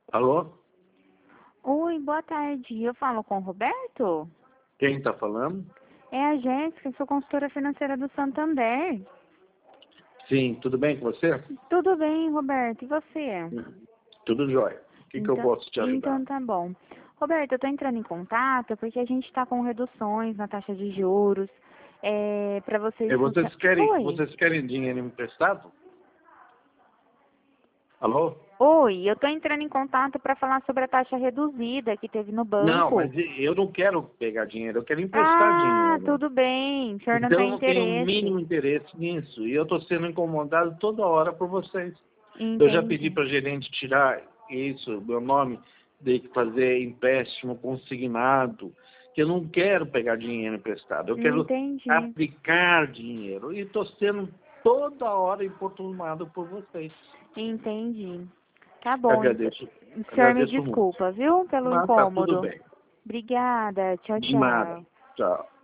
Alô? Oi, boa tarde. Eu falo com o Roberto? Quem está falando? É a Jéssica, sou consultora financeira do Santander. Sim, tudo bem com você? Tudo bem, Roberto, e você? Tudo jóia. O que eu Então, posso te ajudar? então tá bom. Roberto, eu estou entrando em contato porque a gente está com reduções na taxa de juros. Para vocês Vocês Oi. vocês querem dinheiro emprestado? Alô? Oi, eu estou entrando em contato para falar sobre a taxa reduzida que teve no Não, mas banco. eu não quero pegar dinheiro, eu quero emprestar Ah, dinheiro. tudo bem. O senhor não Então eu tem não tenho o interesse. mínimo interesse nisso. E eu estou sendo incomodado toda hora por vocês. Eu já pedi Entendi. para a gerente tirar isso, meu nome, de fazer empréstimo consignado, que eu não quero pegar dinheiro emprestado, eu quero Entendi. aplicar dinheiro. E estou sendo toda hora importunado por vocês. Entendi. Tá bom, então. O senhor me Agradeço muito. desculpa, viu, pelo Mas tá tudo incômodo. bem. Obrigada. Tchau, De nada. tchau. Tchau.